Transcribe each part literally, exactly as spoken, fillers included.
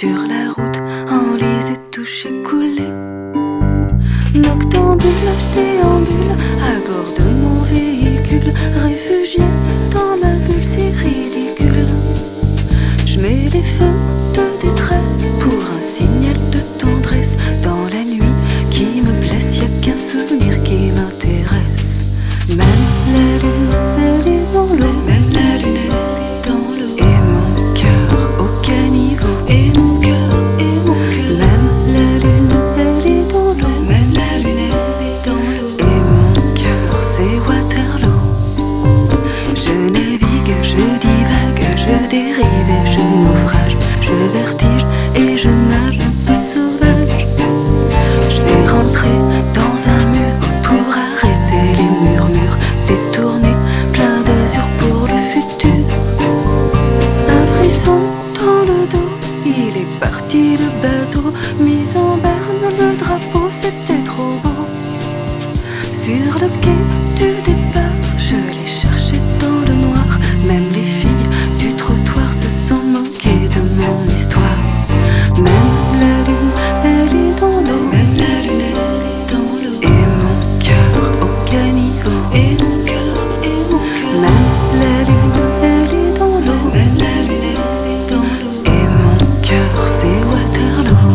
sur la route, enlisé, touché, coulé. Noctambule, déambule à bord de mon véhicule, réfugié dans ma bulle, c'est ridicule. Je mets les feux de détresse pour un signal de tendresse dans la nuit qui me blesse, y'a qu'un souvenir qui m'intéresse. Même la lune, elle est dans l'eau, même la lune, elle est dans l'eau, et mon cœur au caniveau, et mon cœur, et mon cœur. Même la lune, elle est dans l'eau, même la lune, elle est dans l'eau, et mon cœur, c'est Waterloo. Je navigue, je divague, je dérive et je naufrage, je vertige et je nage un peu sauvage. Je vais rentrer dans un mur pour arrêter les murmures, détourner plein d'azur pour le futur. Un frisson dans le dos, il est parti le bateau, mis en berne le drapeau, c'était trop beau. Sur le quai du départ, je l'ai cherché dans le noir, même les filles du trottoir se sont moquées de mon histoire. Même la lune, elle est dans l'eau, même la lune, elle est dans l'eau, et mon cœur au caniveau, et mon cœur, et mon cœur. Même la lune, elle est dans l'eau, même la lune, elle est dans l'eau, et mon cœur, c'est Waterloo.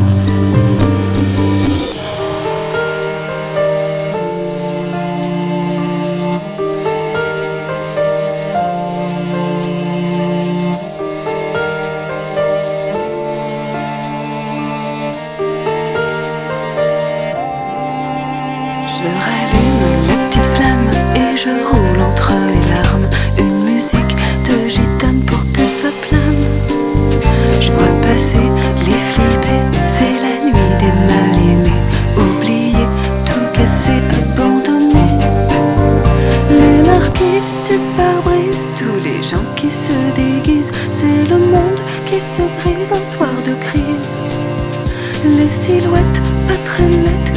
Je rallume la petite flamme et je roule entre les larmes une musique de gitane pour que ça plane. Je vois passer les flippés, c'est la nuit des mal-aimés, oubliés, tout cassé, abandonné. Les marquises du pare-brise, tous les gens qui se déguisent, c'est le monde qui se brise un soir de crise. Les silhouettes pas très nettes